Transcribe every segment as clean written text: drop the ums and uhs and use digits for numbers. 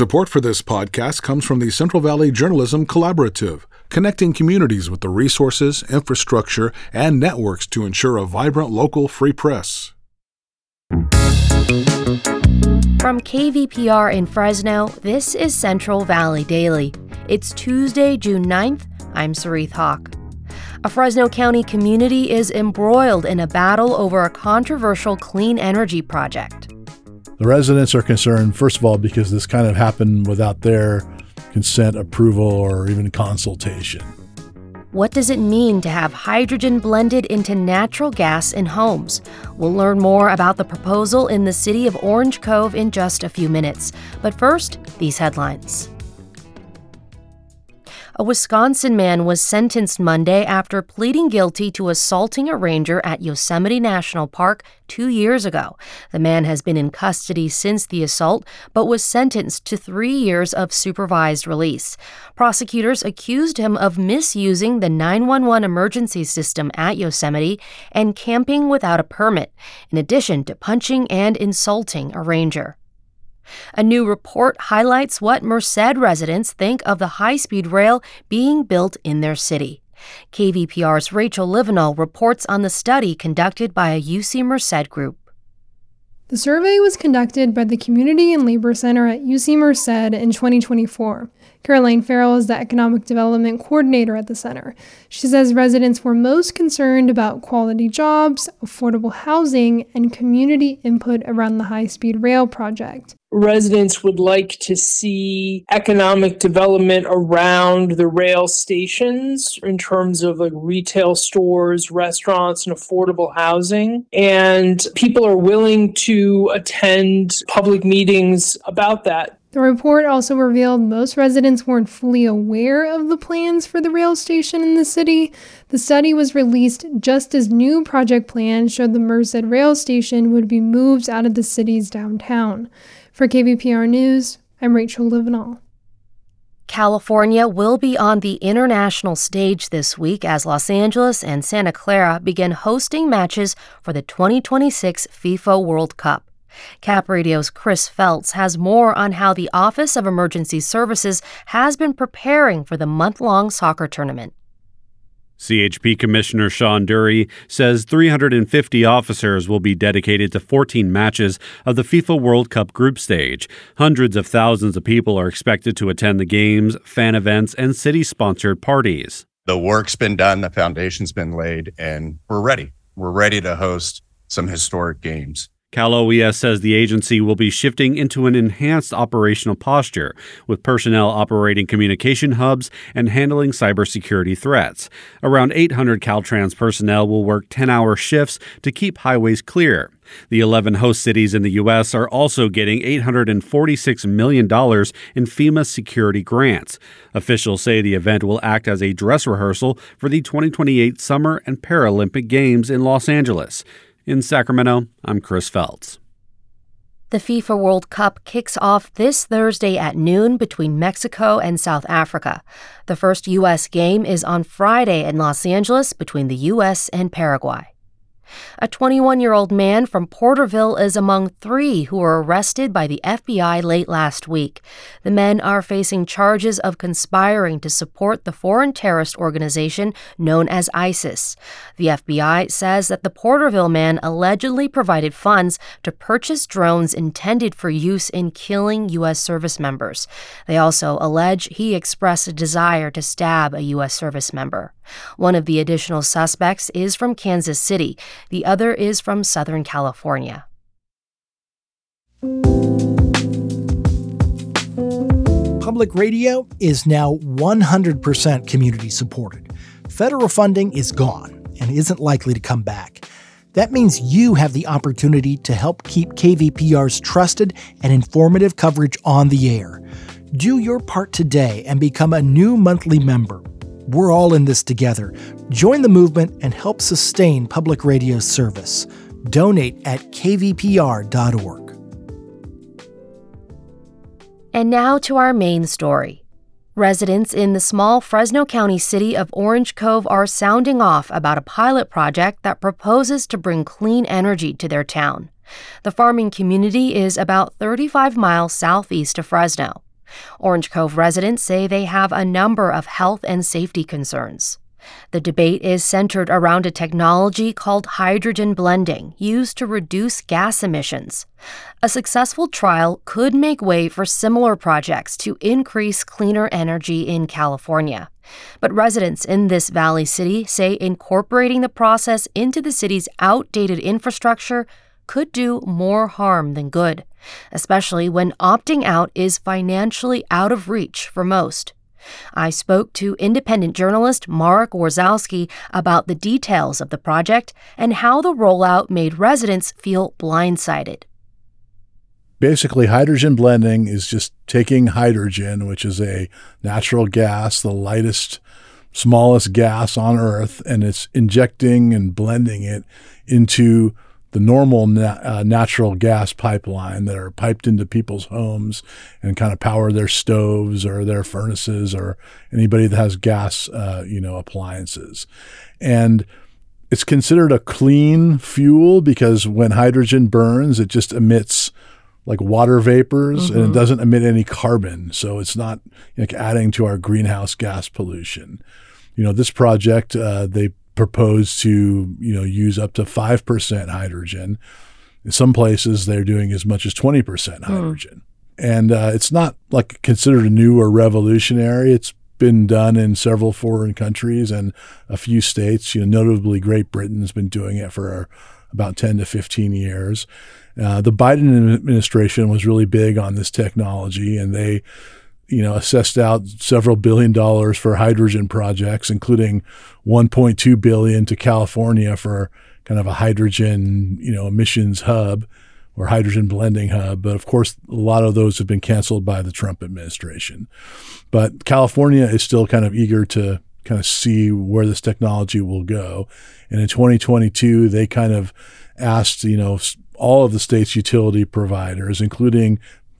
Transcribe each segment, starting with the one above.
Support for this podcast comes from the Central Valley Journalism Collaborative, connecting communities with the resources, infrastructure, and networks to ensure a vibrant local free press. From KVPR in Fresno, this is Central Valley Daily. It's Tuesday, June 9th. I'm Sarith Hawk. A Fresno County community is embroiled in a battle over a controversial clean energy project. The residents are concerned, first of all, because this kind of happened without their consent, approval, or even consultation. What does it mean to have hydrogen blended into natural gas in homes? We'll learn more about the proposal in the city of Orange Cove in just a few minutes. But first, these headlines. A Wisconsin man was sentenced Monday after pleading guilty to assaulting a ranger at Yosemite National Park 2 years ago. The man has been in custody since the assault, but was sentenced to 3 years of supervised release. Prosecutors accused him of misusing the 911 emergency system at Yosemite and camping without a permit, in addition to punching and insulting a ranger. A new report highlights what Merced residents think of the high-speed rail being built in their city. KVPR's Rachel Livenall reports on the study conducted by a UC Merced group. The survey was conducted by the Community and Labor Center at UC Merced in 2024. Caroline Farrell is the Economic Development Coordinator at the center. She says residents were most concerned about quality jobs, affordable housing, and community input around the high-speed rail project. Residents would like to see economic development around the rail stations in terms of like retail stores, restaurants, and affordable housing. And people are willing to attend public meetings about that. The report also revealed most residents weren't fully aware of the plans for the rail station in the city. The study was released just as new project plans showed the Merced rail station would be moved out of the city's downtown. For KVPR News, I'm Rachel Livenall. California will be on the international stage this week as Los Angeles and Santa Clara begin hosting matches for the 2026 FIFA World Cup. Cap Radio's Chris Feltz has more on how the Office of Emergency Services has been preparing for the month-long soccer tournament. CHP Commissioner Sean Dury says 350 officers will be dedicated to 14 matches of the FIFA World Cup group stage. Hundreds of thousands of people are expected to attend the games, fan events, and city-sponsored parties. The work's been done, the foundation's been laid, and we're ready. We're ready to host some historic games. Cal OES says the agency will be shifting into an enhanced operational posture, with personnel operating communication hubs and handling cybersecurity threats. Around 800 Caltrans personnel will work 10-hour shifts to keep highways clear. The 11 host cities in the U.S. are also getting $846 million in FEMA security grants. Officials say the event will act as a dress rehearsal for the 2028 Summer and Paralympic Games in Los Angeles. In Sacramento, I'm Chris Feltz. The FIFA World Cup kicks off this Thursday at noon between Mexico and South Africa. The first U.S. game is on Friday in Los Angeles between the U.S. and Paraguay. A 21-year-old man from Porterville is among 3 who were arrested by the FBI late last week. The men are facing charges of conspiring to support the foreign terrorist organization known as ISIS. The FBI says that the Porterville man allegedly provided funds to purchase drones intended for use in killing U.S. service members. They also allege he expressed a desire to stab a U.S. service member. One of the additional suspects is from Kansas City. The other is from Southern California. Public radio is now 100% community supported. Federal funding is gone and isn't likely to come back. That means you have the opportunity to help keep KVPR's trusted and informative coverage on the air. Do your part today and become a new monthly member. We're all in this together. Join the movement and help sustain public radio service. Donate at kvpr.org. And now to our main story. Residents in the small Fresno County city of Orange Cove are sounding off about a pilot project that proposes to bring clean energy to their town. The farming community is about 35 miles southeast of Fresno. Orange Cove residents say they have a number of health and safety concerns. The debate is centered around a technology called hydrogen blending, used to reduce gas emissions. A successful trial could make way for similar projects to increase cleaner energy in California. But residents in this valley city say incorporating the process into the city's outdated infrastructure could do more harm than good, especially when opting out is financially out of reach for most. I spoke to independent journalist Marek Warzowski about the details of the project and how the rollout made residents feel blindsided. Basically, hydrogen blending is just taking hydrogen, which is a natural gas, the lightest, smallest gas on Earth, and it's injecting and blending it into the normal natural gas pipeline that are piped into people's homes and kind of power their stoves or their furnaces or anybody that has gas, appliances. And it's considered a clean fuel because when hydrogen burns, it just emits like water vapors and it doesn't emit any carbon. So it's not like adding to our greenhouse gas pollution. This project, they propose to, use up to 5% hydrogen. In some places, they're doing as much as 20% hydrogen. And it's not like considered new or revolutionary. It's been done in several foreign countries and a few states. Notably, Great Britain's been doing it for about 10 to 15 years. The Biden administration was really big on this technology, and they assessed out several $1 billion for hydrogen projects, including $1.2 billion to California for kind of a hydrogen, emissions hub or hydrogen blending hub. But of course, a lot of those have been canceled by the Trump administration. But California is still kind of eager to kind of see where this technology will go. And in 2022, they kind of asked, all of the state's utility providers, including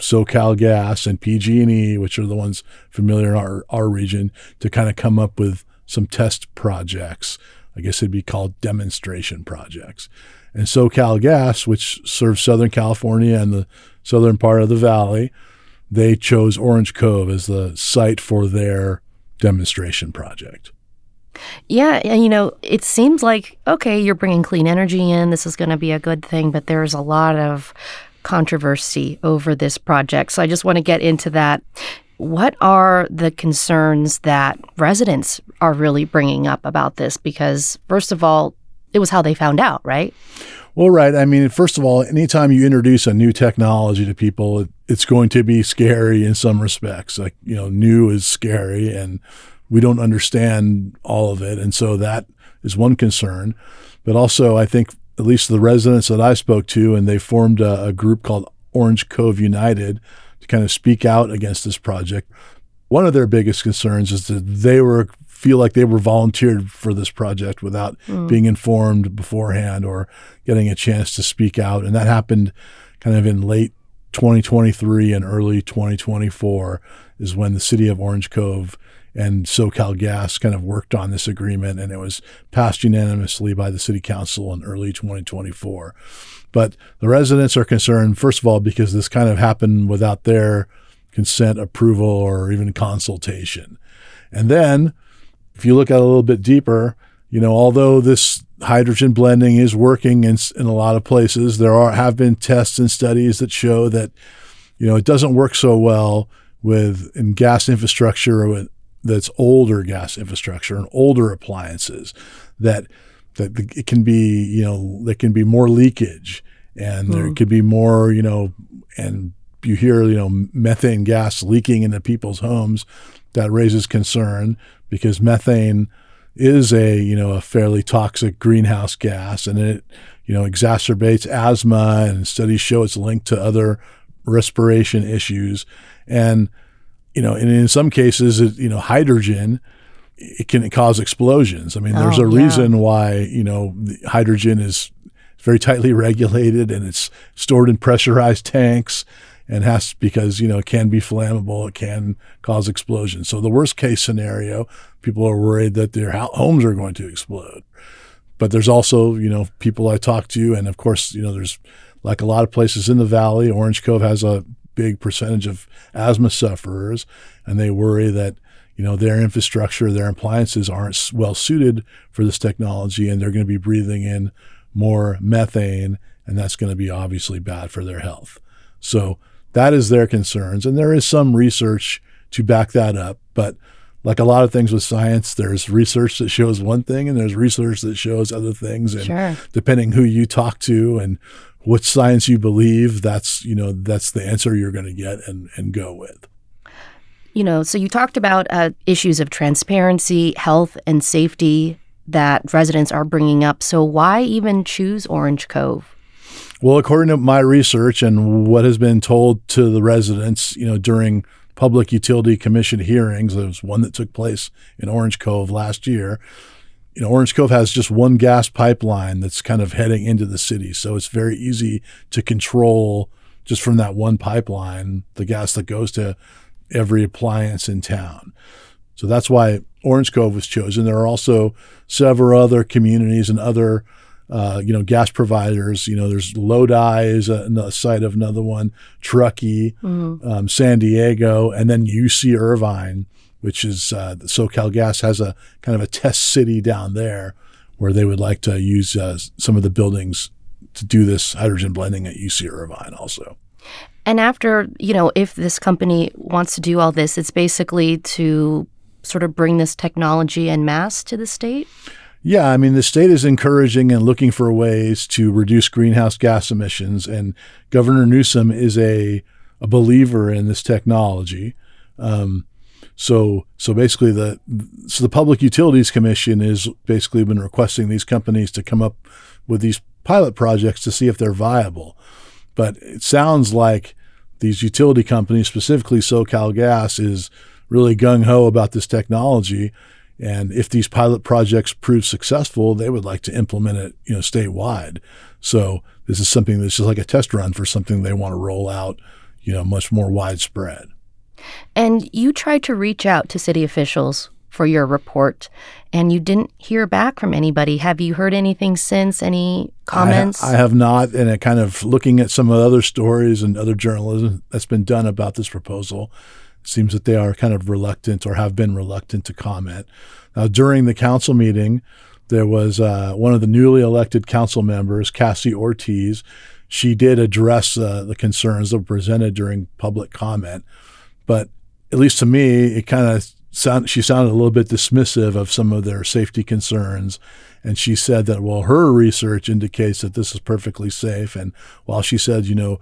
SoCalGas and PG&E, which are the ones familiar in our region, to kind of come up with some test projects. I guess it'd be called demonstration projects. And SoCalGas, which serves Southern California and the southern part of the valley, they chose Orange Cove as the site for their demonstration project. Yeah, and it seems like, okay, you're bringing clean energy in, this is going to be a good thing, but there's a lot of controversy over this project. So I just want to get into that. What are the concerns that residents are really bringing up about this? Because first of all, it was how they found out, right? Well, right. I mean, first of all, anytime you introduce a new technology to people, it's going to be scary in some respects. Like, new is scary and we don't understand all of it. And so that is one concern. But also, I think at least the residents that I spoke to, and they formed a group called Orange Cove United to kind of speak out against this project. One of their biggest concerns is that they feel like they were volunteered for this project without being informed beforehand or getting a chance to speak out. And that happened kind of in late 2023 and early 2024 is when the city of Orange Cove and SoCalGas kind of worked on this agreement, and it was passed unanimously by the city council in early 2024. But the residents are concerned, first of all, because this kind of happened without their consent, approval, or even consultation. And then if you look at it a little bit deeper, although this hydrogen blending is working in a lot of places, have been tests and studies that show that, it doesn't work so well in gas infrastructure that's older gas infrastructure and older appliances that it can be, there can be more leakage and there could be more, and you hear, methane gas leaking into people's homes. That raises concern because methane is a fairly toxic greenhouse gas, and it, exacerbates asthma, and studies show it's linked to other respiration issues. And and in some cases, hydrogen, it can cause explosions. I mean, there's a reason why, hydrogen is very tightly regulated and it's stored in pressurized tanks and because, it can be flammable. It can cause explosions. So the worst case scenario, people are worried that their homes are going to explode. But there's also, people I talk to, and of course, there's like a lot of places in the valley, Orange Cove has a big percentage of asthma sufferers, and they worry that their infrastructure, their appliances aren't well suited for this technology, and they're going to be breathing in more methane, and that's going to be obviously bad for their health. So that is their concerns, and there is some research to back that up. But like a lot of things with science, there's research that shows one thing, and there's research that shows other things. And Sure. Depending who you talk to and what science you believe, that's the answer you're going to get and go with. So you talked about issues of transparency, health, and safety that residents are bringing up. So why even choose Orange Cove? Well, according to my research and what has been told to the residents, during Public Utility Commission hearings, there was one that took place in Orange Cove last year. Orange Cove has just one gas pipeline that's kind of heading into the city. So it's very easy to control just from that one pipeline the gas that goes to every appliance in town. So that's why Orange Cove was chosen. There are also several other communities and other, gas providers. There's Lodi is a site of another one, Truckee, San Diego, and then UC Irvine, which is SoCal Gas has a kind of a test city down there where they would like to use some of the buildings to do this hydrogen blending at UC Irvine also. And after, if this company wants to do all this, it's basically to sort of bring this technology en masse to the state? Yeah, I mean, the state is encouraging and looking for ways to reduce greenhouse gas emissions, and Governor Newsom is a believer in this technology. So basically, the Public Utilities Commission has basically been requesting these companies to come up with these pilot projects to see if they're viable. But it sounds like these utility companies, specifically SoCal Gas, is really gung-ho about this technology. And if these pilot projects prove successful, they would like to implement it, statewide. So this is something that's just like a test run for something they want to roll out, much more widespread. And you tried to reach out to city officials for your report, and you didn't hear back from anybody. Have you heard anything since? Any comments? I have not, and kind of looking at some of the other stories and other journalism that's been done about this proposal, it seems that they are kind of reluctant or have been reluctant to comment. Now, during the council meeting, there was one of the newly elected council members, Cassie Ortiz. She did address the concerns that were presented during public comment, but at least to me, it kind of she sounded a little bit dismissive of some of their safety concerns. And she said that, well, her research indicates that this is perfectly safe. And while she said, you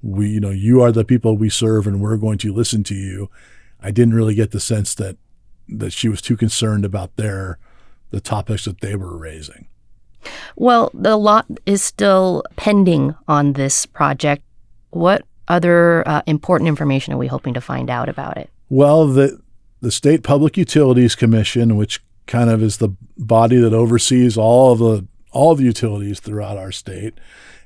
are the people we serve and we're going to listen to you, I didn't really get the sense that she was too concerned about the topics that they were raising. Well, the lot is still pending on this project. What other important information are we hoping to find out about it? Well, the State Public Utilities Commission, which kind of is the body that oversees all the utilities throughout our state,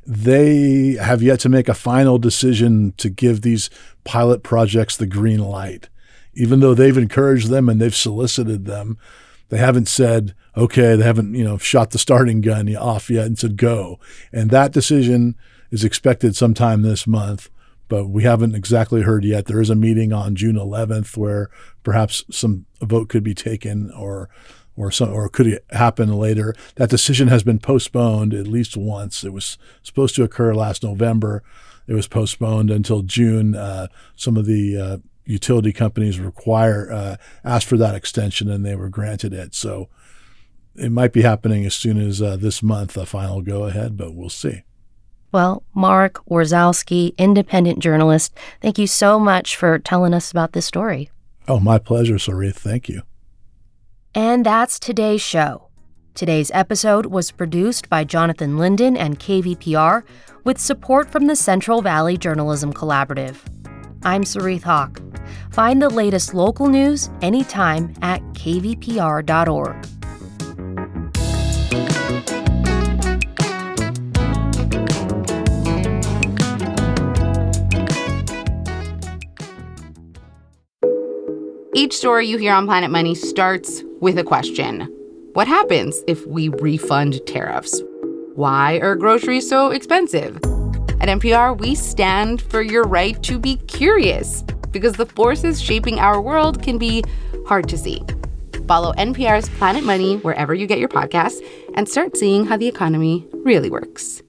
they have yet to make a final decision to give these pilot projects the green light. Even though they've encouraged them and they've solicited them, they haven't said, okay, they haven't, shot the starting gun off yet and said go. And that decision is expected sometime this month, but we haven't exactly heard yet. There is a meeting on June 11th where perhaps a vote could be taken or could happen later. That decision has been postponed at least once. It was supposed to occur last November. It was postponed until June. Some of the utility companies asked for that extension, and they were granted it. So it might be happening as soon as this month, a final go-ahead, but we'll see. Well, Mark Warzowski, independent journalist, thank you so much for telling us about this story. Oh, my pleasure, Sarith. Thank you. And that's today's show. Today's episode was produced by Jonathan Linden and KVPR with support from the Central Valley Journalism Collaborative. I'm Sarith Hawk. Find the latest local news anytime at kvpr.org. Each story you hear on Planet Money starts with a question. What happens if we refund tariffs? Why are groceries so expensive? At NPR, we stand for your right to be curious, because the forces shaping our world can be hard to see. Follow NPR's Planet Money wherever you get your podcasts and start seeing how the economy really works.